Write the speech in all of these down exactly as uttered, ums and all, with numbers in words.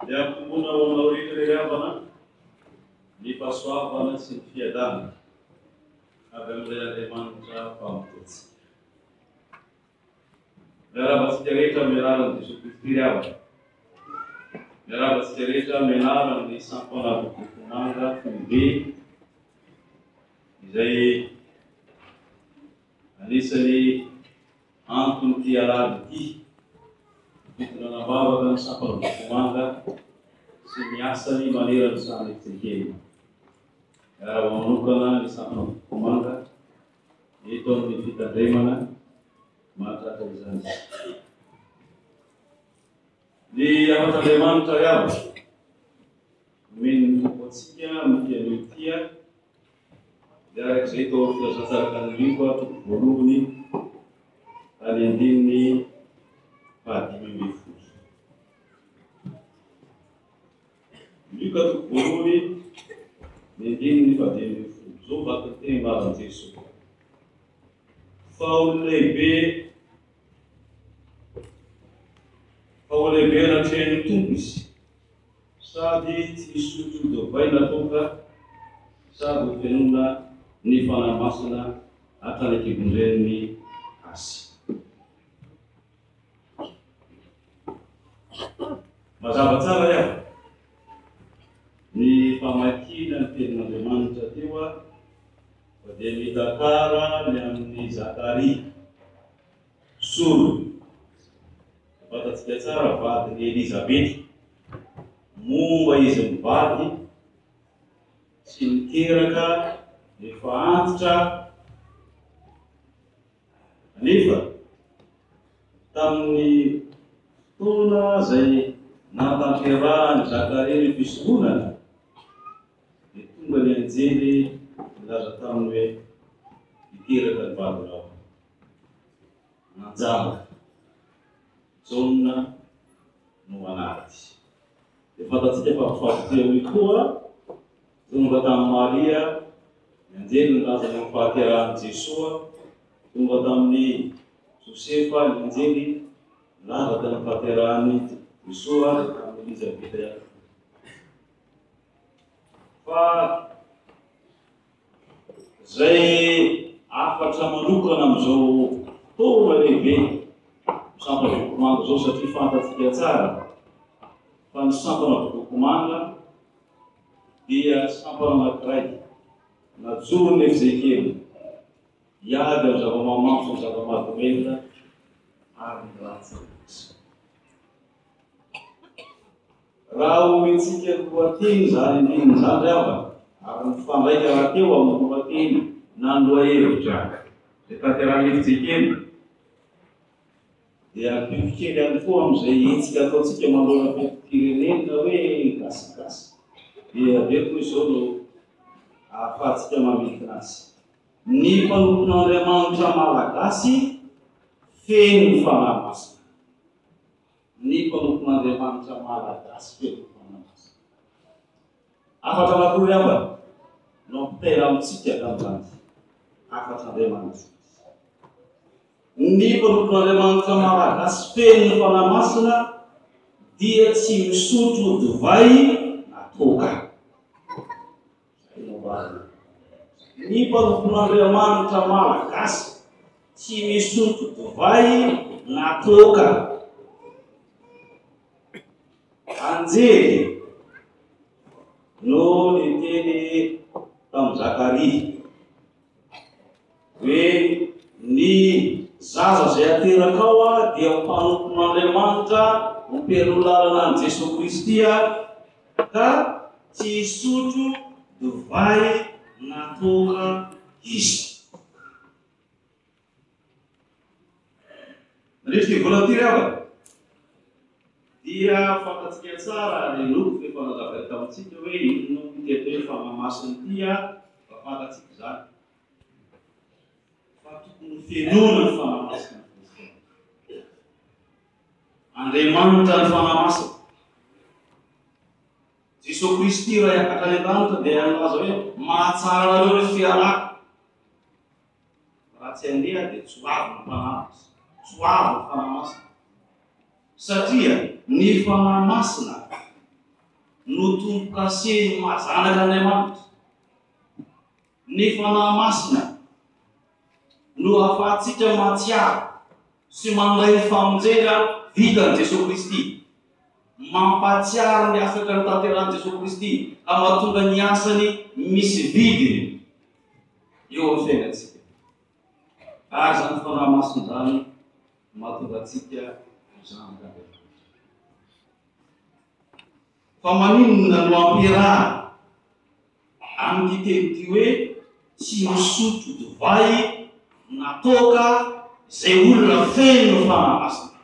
dia kumbuna ao aminao rehetra rehavana ny fahasoavana sy ny fiadana avy amin'ilay Andriamanitra mpamototsika. Miarabantsika rehetra miararan'i Jesosy Kristy rehavana. Miarabantsika rehetra miararan'ny sampana manga foibe izay anisany antony ty alady ity fitona nabavaka ny sampana manga sy ny asany manerany samy tsekely. Miaraba manokana ny sampana manga eto amin'ny fitandremana mahatratra izany. Ny afat'Andriamanitra rehavana omeny ny fomba atsika amin'ity anio tia dia araka izay tao filazantsaraka ny lingua toko voalohany tany andininy fahadimy ambin'ny folo. Luka toko voalohany ny andininy fahadimy ambin'ny folo. Zao vaky ny teny maran'i Jesosy. Fa olo lehibe fa olo lehibe anatrehan'ny tompo izy sady tsy misotro divay natoka sady ho fenona ny fanahy masina hatrany ankibondreniny asy. Mazava tsara iaho ny famakina ny tenin'Andriamanitra teo a fa dia mitantara ny amin'ny Zakaria solo. Fantatsika tsara vadiny Elizabety momba izy mivady sy miteraka efa antitra anefa tamin'ny fotoana zay natanterahany Zakaria ny fisononana dia tonga ny anjely milaza taminy hoe miteraka ny vady rao nanjava Jauna no anaty. Dia fantatsika fa fahateo koa tonga tamin'ny Maria ny anjely nilaza ny fahaterahan'i Jesosy, tonga tamin'ny Josefa ny anjely nilaza tany fahaterahan'i Jesosy tamin'ny Elizabeta ihany. Fa zay afatra manokana amin'izao fotoana lehibe sampana vokomanga zao satria fantatsika tsara fa ny sampana vokomanga dia sampana anankiray najorony Ezekely hiady amin'ny zava-mamantso ny zava-mahadomelina ary ny ratsy. Raha omentsika lohateny zany indriny zany rehavana ary mifandraika raha teo amin'ny lohateny nandroa hevitra zay tanteran'ny Ezekely dia bibikely ihany koa amin'izay hetsika ataontsika manoloana fetim-pirenena hoe gasygasy dia aveko izao no ahafahantsika mamilika azy. Ny mpanompon'Andriamanitra malagasy feno ny fanahy masina. Ny mpanompon'Andriamanitra malagasy feno ny fanahy masina. Afatra anakory havana no ampitera amintsika amin'izany afatra Andriamanitra. Ny mpanompon'Andriamanitra malagasy feno ny fanahy masina dia tsy misotro divay natoka. Ny mpanompon'Andriamanitra malagasy tsy misotro divay natoka. Anjely no niteny tamin'i Zakaria hoe ny zaza zay ateraka ao a dia mpanompon'Andriamanitra mipero lalana an' Jesosy Kristy ka tsy hisotro divay natoka izy. Resy vola ty rehavana dia fantatsika tsara ny loko efa nazavay tamintsika hoe ino miteto hoe famamasiny tia fa fantatsika zany fa tokony fenona ny fanamasina. Andriamanitra ny fanamasina. Jesosy Kristy raha hiakatra any an-danitra dia nilaza hoe mahatsara nareo ny fiarako. Raha tsy handeha dia tsy ho avy ny mpanamasina, tsy ho avy ny fanamasina. Satria ny fanamasina no tompo-kase mazanak'Andriamanitra. Ny fanahy masina no ahafahantsika mahatsiaro sy mandray ny famonjena vitan'i Jesosy Kristy, mampatsiaro ny afaka ny tanteran'i Jesosy Kristy ka mahatonga ny asany misy vidiny eo amin'ny fiainantsika. Ary zany fanahy masina zany mahatonga antsika zanaka. Fa maninona no ampiarahana amin'ny teny ty hoe tsy misotro divay na toaka izay olona feno fanahy masina.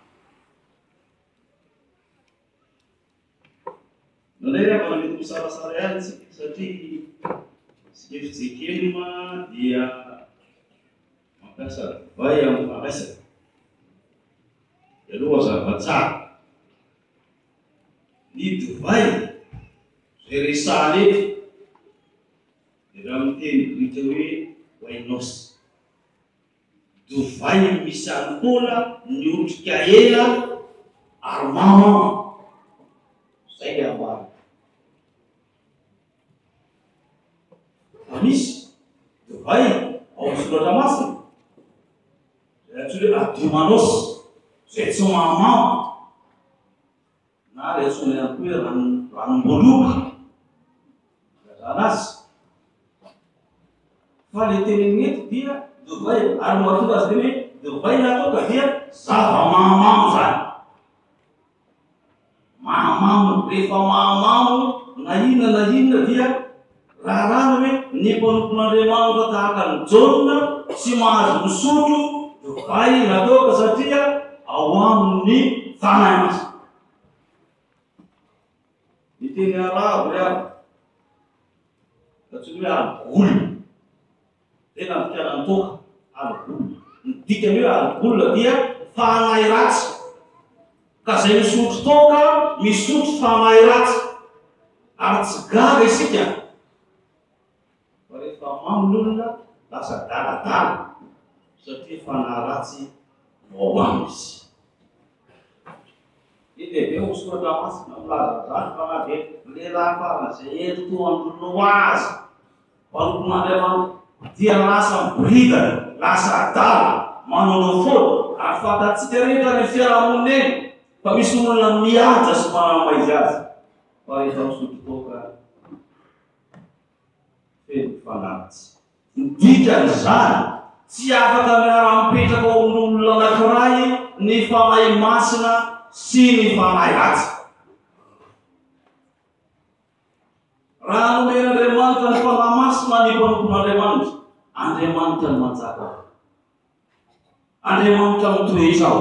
Nandray avana mety misarasara ihany tsika satria sika fijekelima dia mampiasa divay amin'ny fanaisana. Aloha zava-tsara. Ny divay zay resahana eto dia raha amin'ny teny grika hoe wainos. Divay misy alikola niotrika ela ary mamama. Zay le ambara. Fa misy divay ao amin'ny soratra masina zay antsoina hoe adomanos, zay tsy mamama. Na le antsoina ihany koa hoe ranom-boloka. Zany azy. Fa le teneniny eto dia divay ary mahatonga azy teny hoe divay na toaka dia zava-mahamamo zany. Mahamamo, rehefa mahamamo na inona na inona dia raharahana hoe ny mpanompon'Andriamanitra tahaka ny Jona tsy mahazo misotro divay na toaka satria ao amin'ny fanahy masina. Ny teny arabo ihany antsoina hoe alikola. Tena andikanany toaka alikola. Ny dikany hoe alikola dia fanahy ratsy. Ka zay misotro toaka misotro fanahy ratsy. Ary tsy gaga isika. Fa rehefa mamon'olona lasa daladala satria fanahy ratsy ao aminy izy. Lehibe ho soratra masina milaza zany fa na dia lehilahy farana izay eto toa androno azy mpanompon'Andriamanitra dia lasa miboridana, lasa adala, manao fôna. Ary fantatsika rehetra ny fiarahamonina eny fa misy olona mihaja sy manamaizy azy. Fa rehefa misotro toaka feno fanahy. Ny dikan'izany tsy afaka miara-mipetraka ao amin'olona anankiray ny fanahy masina sy ny fanahy ratsy. Raha nomen'Andriamanitra ny fanahy masina ny mpanompon'Andriamanitra, Andriamanitra ny manjaka. Andriamanitra mitohy izao.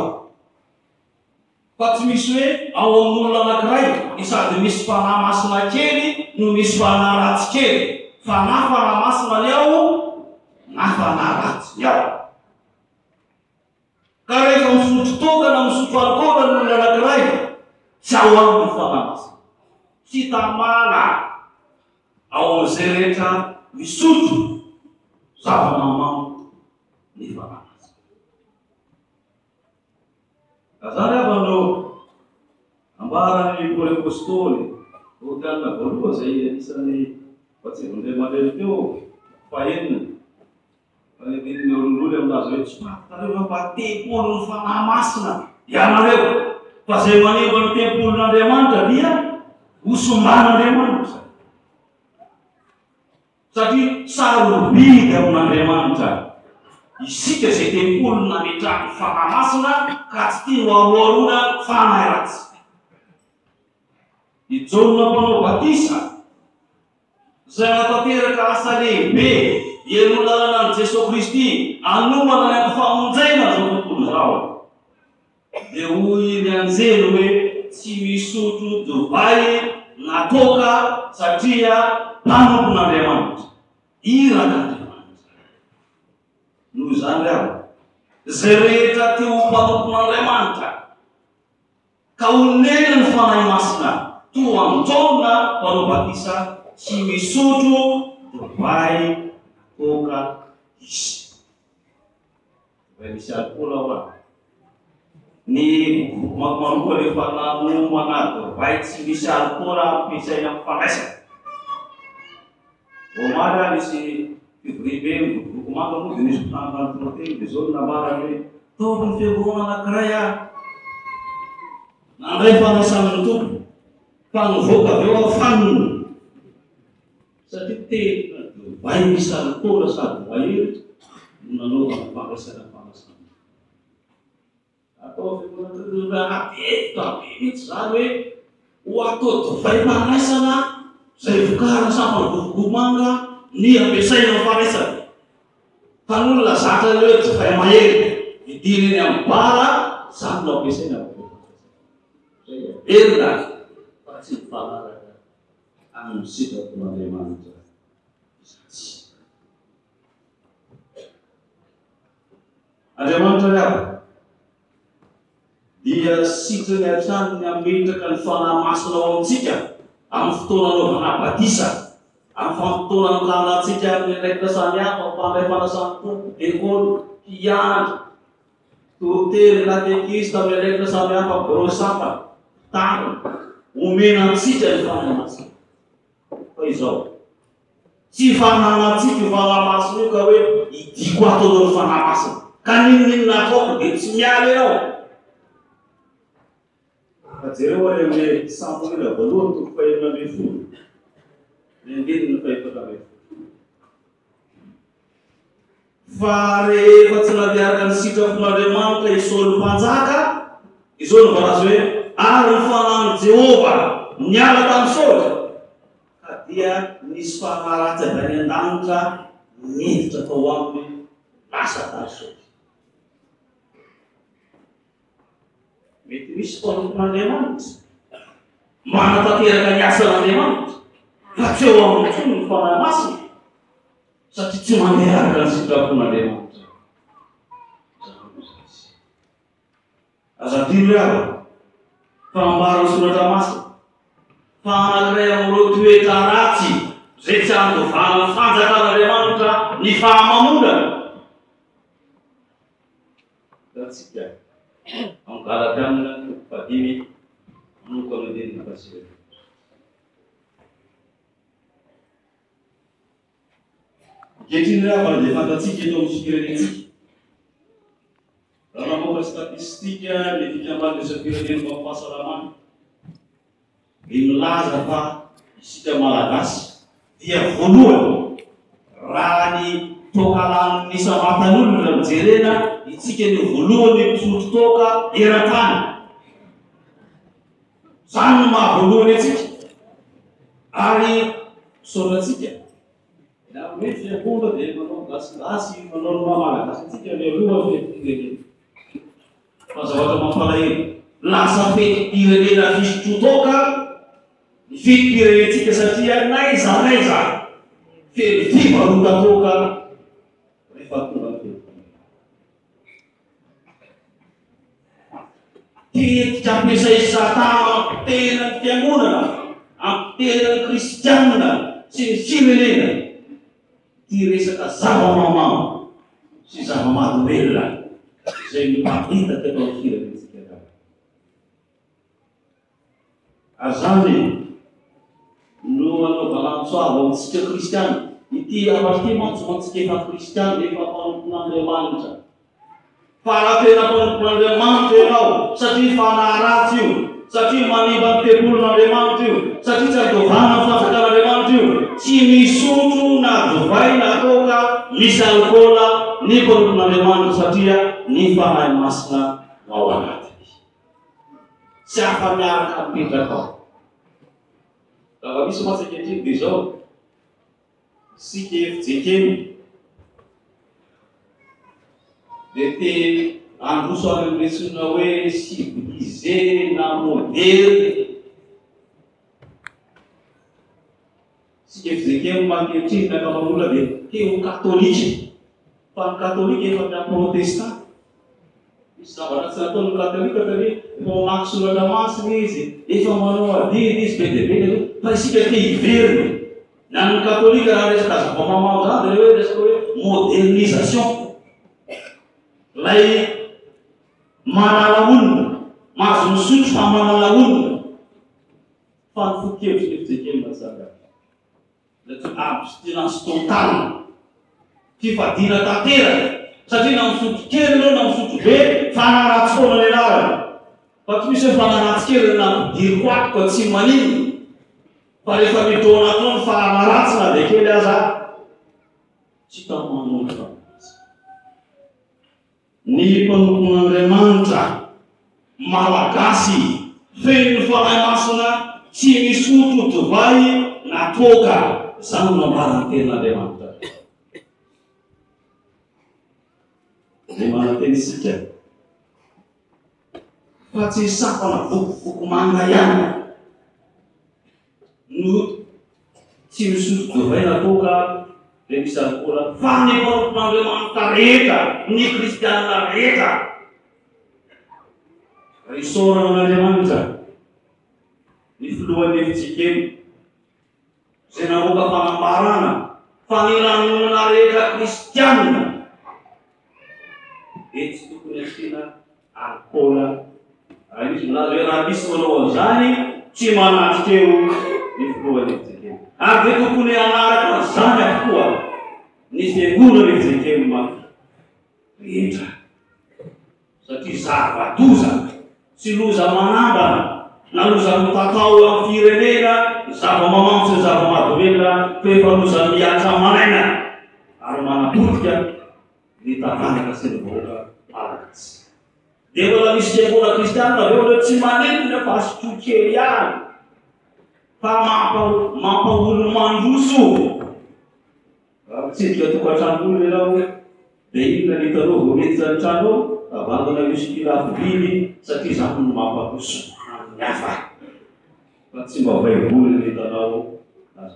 Fa tsy misy hoe ao amin'olona anankiray ny sady misy fanahy masina kely no misy fanahy ratsy kely. Fa na fanahy masina ny ao na fanahy ratsy ny ao. Ka rehefa misotro toaka na misotro alikola ny olona anankiray, tsy ao amin'ny fanahy masina. Tsy tamana ao amin'izay rehetra misotro zava-mamamo ny fanahy masina. Ka zany avy no ambaran'ny Paoly Apôstôly ho tianina voaloha zay anisan'ny vatsivon-Andriamanitra teo fahenina. Fa ny dininy olondroly aminazy hoe tsy mahatareo mba tempolo ny fanahy masina ianareo. Fa zay manimba ny tempolon'Andriamanitra dia hosomban'Andriamanitra. Satria sarobidy amin'Andriamanitra isika zay tempolo nametrahany fanahy masina ka tsy tia hoaroarona fanahy ratsy. I Jona mpanao batisa zay natanteraka asa lehibe hienolanana an' Jesosy Kristy anomana ny amin'ny famonjena zao tontolo zao. Dia hoy ny anjely hoe tsy misotro divay na toaka satria mpanompon'Andriamanitra, irak'Andriamanitra. Noho izany aho, zay rehetra teo mpanompon'Andriamanitra ka onena ny fanahy masina toa an-Jona mpanao batisa tsy misotro divay toaka izy. Divay misy alikola ao raha. Ny maroka rehefa nanomo anaty vai tsy misy alcool ampiasaina amin'ny fandraisana. Vao mara misy fivoribe miloko manga moa dia misy mpitandrina teny dia zao namara hoe taovy ny fiangonana anankiray a nandray fandraisan'ny tompony fa nivoaka avy eo aho fanony satria tena vai misy alcool sady mahery no nanaovana fandraisana fandraisana. Atao fiangonana abeta be mihitsy zany hoe ho atao divay fandraisana izay vokarina samy vovokomanga ny ampiasaina amin'ny fandraisana. Fa n'olona zatra hoe divay mahery vidina eny amin'ny bara samy no ampiasaina amin'ny fandraisana. Verina fa tsy mifanaraka amin'ny sitrapon'Andriamanitra. Andriamanitra riava dia sitrany hatrany ny ametraka ny fanahy masina ao amintsika amin'ny fotoana anaovana batisa, amin'ny fampitonana milanantsika amin'ny raikitra samihafa, mpandray fanasany tompo, ekôly, mpianatra, torotely, katekista amin'ny raikitra samihafa, brosapa, tany, omena amintsika ny fanahy masina. Fa izao tsy fananantsika io fanahy masina io ka hoe idiko ataonao ny fanahy masina. Ka ninninona ataoko dia tsy miala ianao. Fa jereo ary amin'ny Samoela voalohany toko fahaenina ambin'ny folo. Ny andininy fahaefatra ambin'ny folo. Fa rehefa tsy nandeharaka ny sitrapon'Andriamanitra i Saoly mpanjaka, izao no voalaza hoe ary ny fanahin'i Jehova niala tamin'i Saoly, ka dia nisy fanahy ratsy avy any an-danitra niditra tao aminy lasa tary Saoly. Mety misy mpanompon'Andriamanitra manatanteraka ny asan'Andriamanitra fa tsy eo amin'ny tsony ny fanahy masina satria tsy mandeharaka ny sitrapon'Andriamanitra. Azadino riava fanambara ny soratra masina fa anankiray amin'ireo toetra ratsy izay tsy andovana ny fanjakan'Andriamanitra ny fahamamondana. Ratsika ang Galatia ng pag-ibig ano ko na din nakasira. Jadi nila pada fantastik itu sekiranya dalam beberapa statistiknya dijaman di sekiranya beberapa salaman imlas apa sida Malagas dia voalohany raha ny tokalan'ny samatan'olona raha jerena itsika ny voalohany misotro toka eran-tany. Zany no mahavoalohany atsika ary soratsika na hoe fiangonana dia manao gasigasy manao mamalagasy atsika ny aloha fety-pirenena fa zavatra mampalahelo lasa fety-pirenena fisotro toka ny fety-pirenentsika satria naiza naiza fety fivarota toka rehefa tonga ny fety. Tetika ampiasay Satana tena ny fiangonana, ampitena ny kristianina sy ny firenena ty resaka zava-mamama sy zava-mahadomelona izay mipahitaka eto amin'ny firenentsika. Azany no anaovana antsoava amintsika kristiana ity afaty mantsoantsika efa kristiana efa mpanompon'Andriamanitra. Fa raha tena mpanompon'Andriamanitra ianao satria fanahy ratsy io, satria manimba ny tempolon'Andriamanitra io, satria tsy adovana ny fanjakan'Andriamanitra io, tsy misotro na divay na toka misy alcool ny mpanompon'Andriamanitra satria ny fanahy masina no ao anatiny. Tsy afa-miaraka mipetraka ao. Raha misy matsaka ankehitriny dia izao sika efijekeny dia te androso any amin'ny resona hoe civilisé na moderne. Sika efijekeny mankehitriny na ankamaroana dia teo katolika, fa ny katolika efa amin'ny protestant. Misy zavatra tsy nataon'ny katolika tania efa mamaky soratra masina izy, efa manao adidy izy be dia be dia fa isika te hiverina. Na ny katolika raha resaka zava-mamamo zany dia hoe resaka hoe modernisation. Lay manala olona, mahazo misotro fa manala olona. Fa ny fokevitsy ny fijekely mazava. Abstinence totale. Fifadiana tanteraka. Satria na misotro kely ianao na misotro be, fanaratsy foana ny anarany. Fa tsy misy hoe fanaratsy kely na midiry quaty ka tsy manino. Fa rehefa midona atao ny fanaratsy na be kely aza, tsy tamanolo fa. Ny mpanompon'Andriamanitra malagasy feno fanahy masina tsy misotro divay na toaka. Zany no ambaranten'Andriamanitra. Dia mananteny isika fa tsy sapana bokoboko manga ihany no tsy misotro divay na toaka dia misy alikola. Fa ny mpanompon'Andriamanitra rehetra, ny kristianina rehetra, risorana n'Andriamanitra, ny filohan'ny fijekely, izay namoaka fanambarana fa ny lanonana rehetra kristianina dia tsy tokony asiana alikola. Raha misy milaza hoe raha misy manao an'izany tsy manatrika eo ny filohan'ny fijekely. Ary dia tokony hanaraka an'izany avokoa ny fiangonana ny fijekely mafy rehetra. Satria zava-doza sy loza manambana na loza mitatao amin'ny firenena, zava-mamantso sy zava-mahadomelina, fefa loza miatra manaina ary manapotika ny tatanaka sy ny vahoaka malagasy. Dia mbola misy fiangonana kristianina aveo hoe tsy manenina fa asotro-kely ihany, fa mampaolo mandroso. Raha mitsidika tokantranon'olona ianao dia inona ny hitanao vao mety zany trano ao, avangana misy pilafo vily satria zany no mampandroso amin'ny hafa. Fa tsy mba vaivoly ny hitanao aza.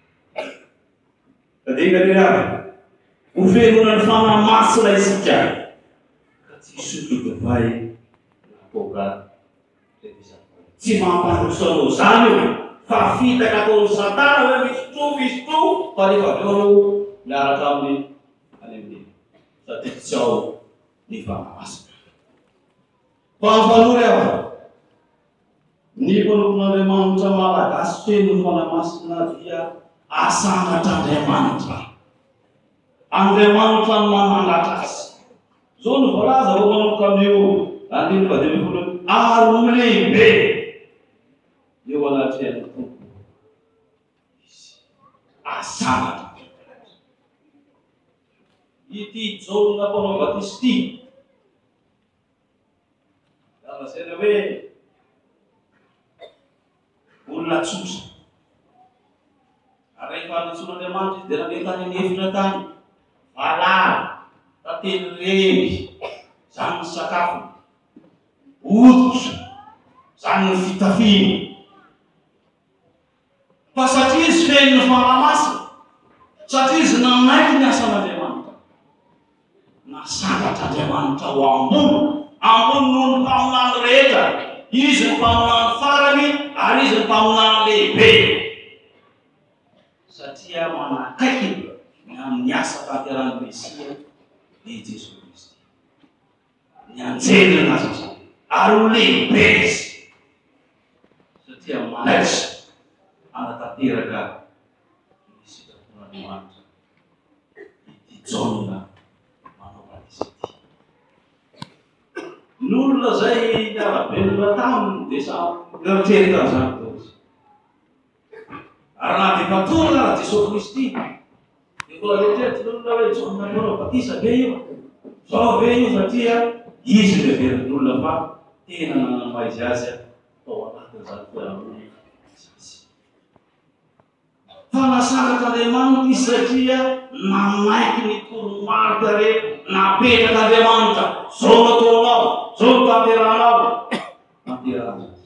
Ka dia inona ny avy? Ho fiangonan'ny fanahy masina isika ka tsy hisotro divay na toaka. Tsy mampandroso anao zany io, fa fitaka ataon'ny Satana hoe misy tro misy tro, fa rehefa aveo anao miaraka amin'ny any amin'ny satria tsy ao ny fanahy masina. Fa ny fanory aho, ny mpanompon'Andriamanitra malagasy feno ny fanahy masina dia asangatr'Andriamanitra. Andriamanitra no manangatra azy. Zao no voalaza vao manomboka amin'io andiny fadimy ambin'ny folo ary ho lehibe eo anatrehany tompo. Asangatra. Ity Jaune mpanao batisty ity, lazaina hoe olona tsotra. Ary rehefa natsoan'Andriamanitra izy dia nandeha tany amin'ny efitra tany, valary, tately reny, zany ny sakafo, hoditra, zany ny fitafiana. Fa satria izy feno ny fanahy masina, satria izy nanaiky ny asan'Andriamanitra, nasangatr'Andriamanitra ho ambony, ambony noho ny mpaminany rehetra. Izy ny mpaminany farany ary izy ny mpaminany lehibe. Satria manakaiky ny amin'ny asa tanteran'ny Mesia ny Jesu Kristy. Ny anjely anazy izany ary ho lehibe izy. Satria manaitra anatanteraka ny sitrapon'Andriamanitra ity Jaune manao batisty. N'olona zay niara-belona taminy dia samy eritrery tamin'izany tao izy. Ary na dia efa tonga raha Jesosy Kristy, dia mbola eritreritry n'olona hoe Jaune manao batisa ve io? Zao ve io satria izy no heverin'olona fa tena nanamaha izy azy tao anatin'izany fiarahamonina izy. Fa nasangatr'Andriamanitra izy satria nanaiky ny toromarika rehetra napetrak'Andriamanitra. Zao nataonao, zao no tanteranao, tanterana azy.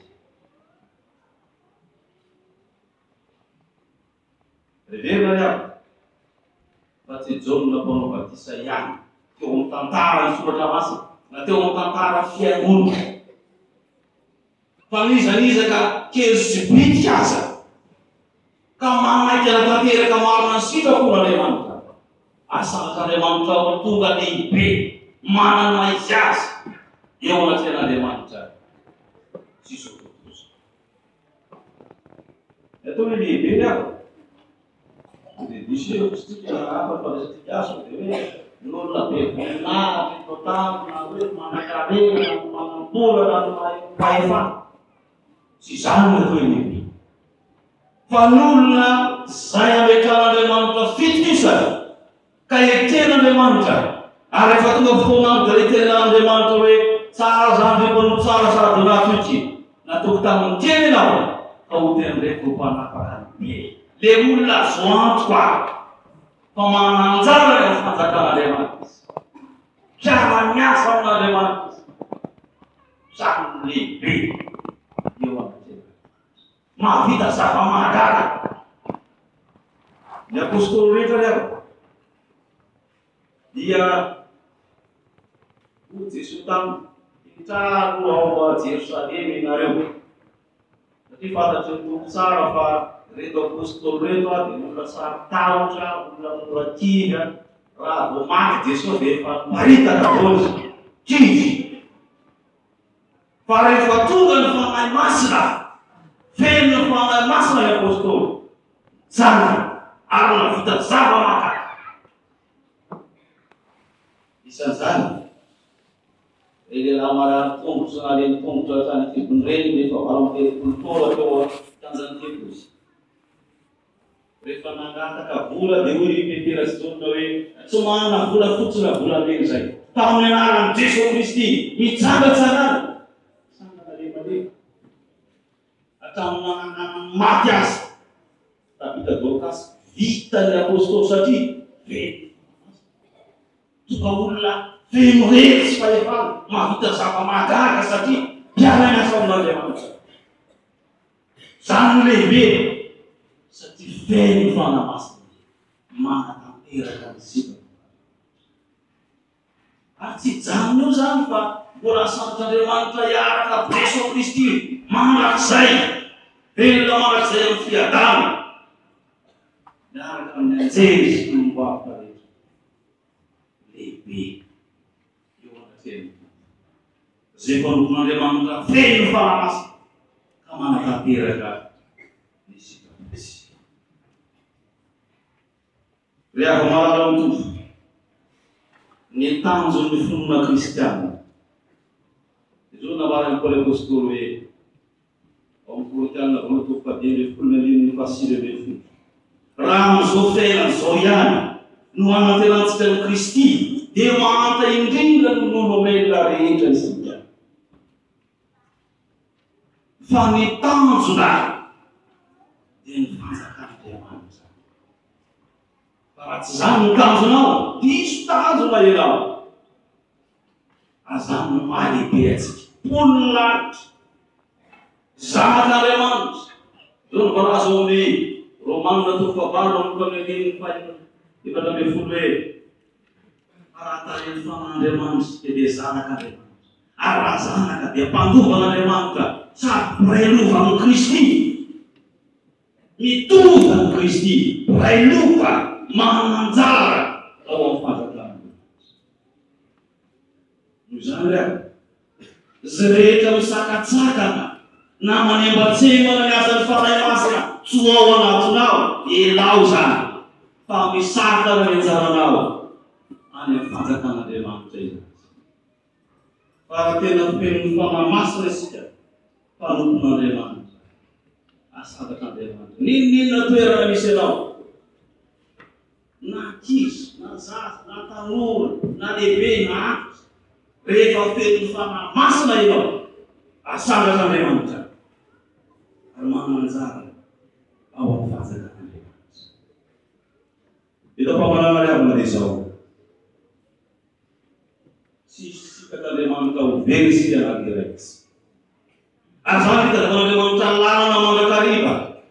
Reverina ny aho, fa tsy Jaune mpanao batisa ihany teo amin'ny tantara ny soratra masina, na teo amin'ny tantara fiangonana. Fa nizanizaka kely sy bitika aza ka manaiky anatanteraka marina ny sitrapon'Andriamanitra. Asangatr'Andriamanitra ao tonga lehibe manana izy azy eo anaty an'Andriamanitra tsisy ototoza. Atao hoe lehibe ny ako. Dia misy eo tsika hafa fa resatika aso dia hoe n'olona be voninahitra eto an-tany na hoe manan-karena na manam-bola na mahefana. Tsy izany no atao hoe lehibe. Fa n'olona izay ametran'Andriamanitra fitokisana ka eten'Andriamanitra ary efa tonga fotoana any dia eten'Andriamanitra hoe tsara zany rehefa tsara sady naty na tokotaniny kely ianao ka ho tena ndraiky ho mpanapaka be. Le olona azo antoka fa mananjara eo fanjakan'Andriamanitra. Piara-miasa amin'Andriamanitra. Zany lehibe eo amin'ny mahavita zava-mahagaga. Ny apôstôly rehetra reo dia ho Jesoa taminy hitrano ao a Jerosalema ianareo. Satria fantatry ny tompo tsara fa reto apôstôly reto a dia olona saritahotra, olona morakiva. Raha vao maty Jesoa dia efa maritaka daholo kizy. Fa rehefa tonga ny fanahy masina, feno ny fanahy masina ny apôstôly, zany ary navita zava-mahagaga. Isan'izany lehilahy marary tongotra na leny tongotra tany tibony reny rehefa valo amby telopolo taona teo tanjany telo izy. Rehefa nangataka vola dia hoy Petera sy Jona hoe tsy manana vola fotsiny na vola mena izay. Tamin'ny anaran'i Jesosy Kristy mitsangatsangana. Sangana lehimalema. Hatramin'ny nananana maty azy. Tabita Dorcas vita ny apôstôly satria feno. Tonga olona feno rery sy fahefana mahavita zava-mahagaga satria mpiara-miasa amin'Andriamanitra. Zany lehibe satria feno fanahy masina mana-tanteraka ny sika. Ary tsy janony io zany fa mbola santr'Andriamanitra hiaraka Jesosy Kristy manak'izay velona manak'izay amin'ny fiadana miaraka amin'ny anjely sy ny mboavaka rehetra. Lehibe eo anatreny zay mpanompon'Andriamanitra feno fanahy masina ka mana-tanteraka ny sika. Rehefa malala mitovy ny tanjon'ny finoana kristiana. Izao namarany Paoly apôstôly hoe ao amin'ny Korinthiana voalohany toko faha dimy ambin'ny folo na andimy ny fahasivy ambin'ny folo. Raha amin'izao fiainana izao ihany no hanaterantsika ny Kristy dia mahanta indrindra no monomela rehetra isika. Fa ny tanjona dia ny fanjakan'Andriamanitra. Raha tsy zany ny tanjonao, diso tanjona ianao. Azany no mahalehibe atsika. Poniny lanitra. Zanak'Andriamanitra. Zao ny voalaza ao amin'ny Romanina toko fahavalo manomboka amin'ny andininy faha efatra ambin'ny folo hoe raha tareny fanan'Andriamanitra dia zanak'Andriamanitra. Ary raha zanaka dia mpandovan'Andriamanitra sady mpiray lova amin'ny Kristy. Mitovy amin'ny Kristy, mpiray lova mananjara ao amin'ny fanjakana. Noho izany reo, izay rehetra misakatsakana na manembatsembana ny asan'ny fanahy masina tsoa ao anatinao, elao zany fa misakana ny anjaranao any amin'ny fanjakan'Andriamanitra izany. Fa tena feno ny fanahy masina isika mpanompon'Andriamanitra, asanjak'Andriamanitra. Ninonina toerana misy ianao? Na ankizy, na zaza, na tanora, na lehibe, na antitra, rehefa feno ny fanahy masina ianao, asanjak'Andriamanitra ary mananjara ao amin'ny fanjakan'Andriamanitra. Ito mpamanana riavana izao. Tsisy sitak'Andriamanitra ho very sika anakiraikitsy. Azany fitazan'Andriamanitra lalana mandrakariva.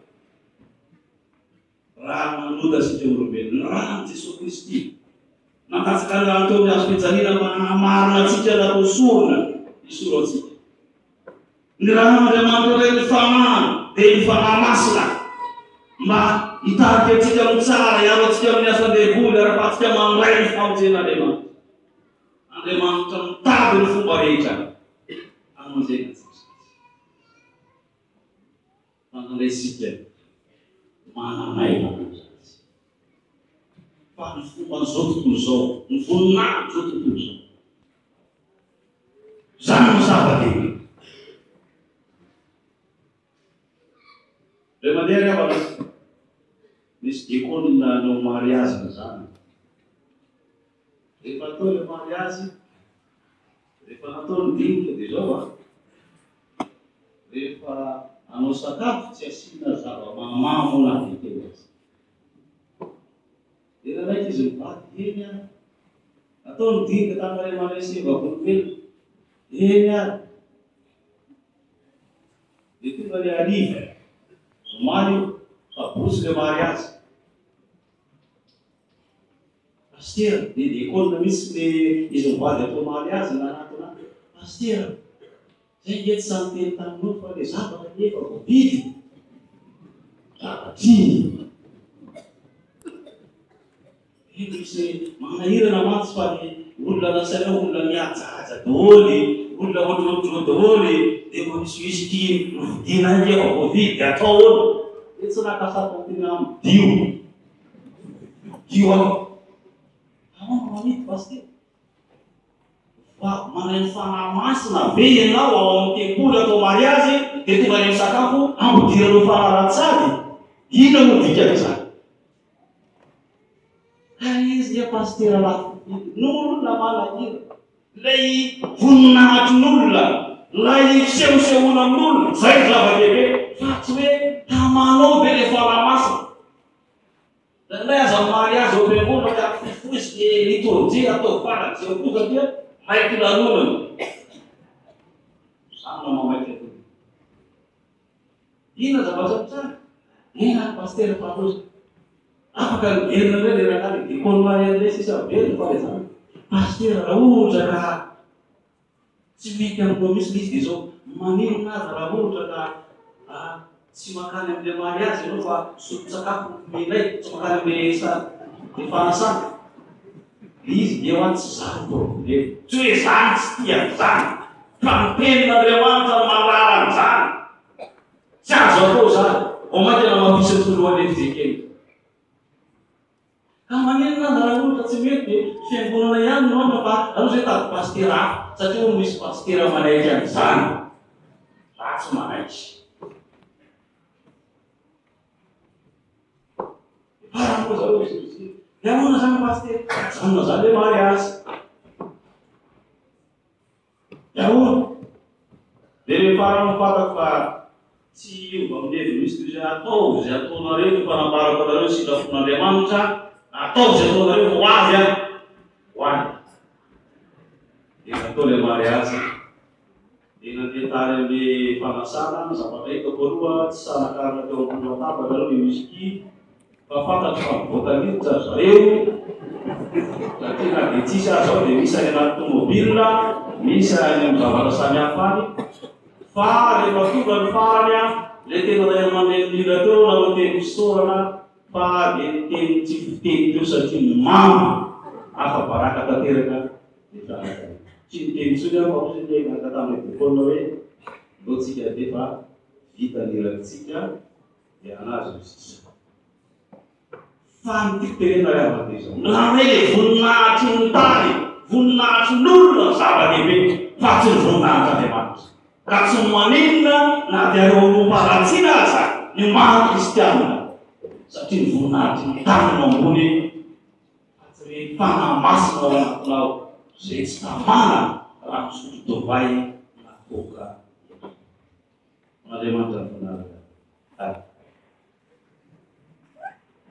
Raha manota sika olombelona, raha ny Jesosy Kristy. Nakatsaka ny teo miazo fijaliana manamarina atsika natao sorona isoro atsika. Ny raha n'Andriamanitra reny fanahy dia ny fanahy masina mba hitariky atsika amin'ny tsara, hiaro atsika amin'ny asan-devoly ary afatsika mandray ny famonjen'Andriamanitra. Andriamanitra mitady ny fomba rehetra Hamonjena tsika. Fanaray sika manamaina azy. Fa ny fomba n'izao tontolo zao, ny voninahitra zao tontolo zao. Zany no zava-dehibe. Le mandeha rehefa misy diakonina no mariazy na zany. Rehefa atao le mariazy, rehefa natao ny dinika dia zao a. Rehefa anao sakafo tsy asiana zava-mamamo na dite azy. Dia raiky izy mivady eny a. Atao ny dinika tamin'ilay manesiva-bolombelona. Eny ary. Dia tonga le hariva. Zomany fa bosy le mariazy. Pastera, dia diakonina misy le izy mivady atao mariazy na anatona. Pastera, zay nge tsy samy teny taminao fa le zavatra efa voavidy. Zavatry. Eny misy manahirana mantsy fa ny olona nasareo olona mihajahaja daholo, olona ohatrohatro daholo, dia mba misimisy tia novidiana efa voavidy atao olo. Dia tsy nakasato tena amin'ny dio. Dio aho. Ahoana mamity pastera? Fa manay fanahy masina be ianao ao amin'ny tempoly atao mariazy, dia tonga ny sakafo ampidiranao fanaratsady. Ina no dikan'izany? Ka izy dia pastera lafo n'olona manahira. Lay voninahitrin'olona, lay sehosehoana amin'olona, zay zava-dehibe. Fa tsy hoe tamanao be le fanahy masina. Lay aza mariazy ao am-piangonana ka fofoisy le liturjia atao farany zay kosa dia maiky lanonana. Zany no mamaiky ato. Ina zavatra tsara? Ina pastera farosa. Afaka niverina hoe le rakany diakonina an'ilay sisa velona fa le zany. Pastera raha ohatra ka tsy mety aminao misy izy dia zao manino nazy raha ohatra ka tsy makany amin'ile mariazy ianao fa soto-tsakafo minay, tsy makany amin'ile fanasana. Izy dia hoany tsy zany problema. Tsy hoe zany tsy tia zany. Fa miten'Andriamanitra mahalala an'izany. Tsy azo atao zany. Ao ma tena mampisy ny tolohan'ny Ezekely. Ka manino nazy raha ohatra tsy mety dia fiangonana ihany no ana fa aleo zay tady pastera hafa satria ho misy pastera manaiky an'izany. Raha tsy manaiky. Parang mo zareo izy. Kaya muna sa mga pastera, saan mo sa le mariazy? Kaya muna. Dili parang mapatak pa si yung pamilya, mismo siya ato, siya ato na rin, parang parang pa rin sila kung naliman siya, ato siya ato na rin, huwag yan. Huwag. Yung ato le mariazy. Dinatitari di pangasaran sa patay keperluan sana karena keperluan apa dalam miskin bapak tak bukan itu saya tapi nanti sisa so di bisa yang mobil lah bisa yang balasannya apa fa le waktu dan faranya lete na yang mana di dato lalu di store fa di tim tim itu saja mama apa para kata tirka kita Cintin sudah mau sudah yang kata mereka konoe, dotsika defa vita niratsika ya anazo. Fanti tena ya matiso. Ngamele vunna cintari, vunna nurna sahabat ibe, fatun vunna katemat. Katsumaninna na dero paratsina sa, ni ma Kristiana. Satin vunna cintari nombuni, atri pana masno lau. Sehingga mana langsung terbaik melakukan. Ada macam benar.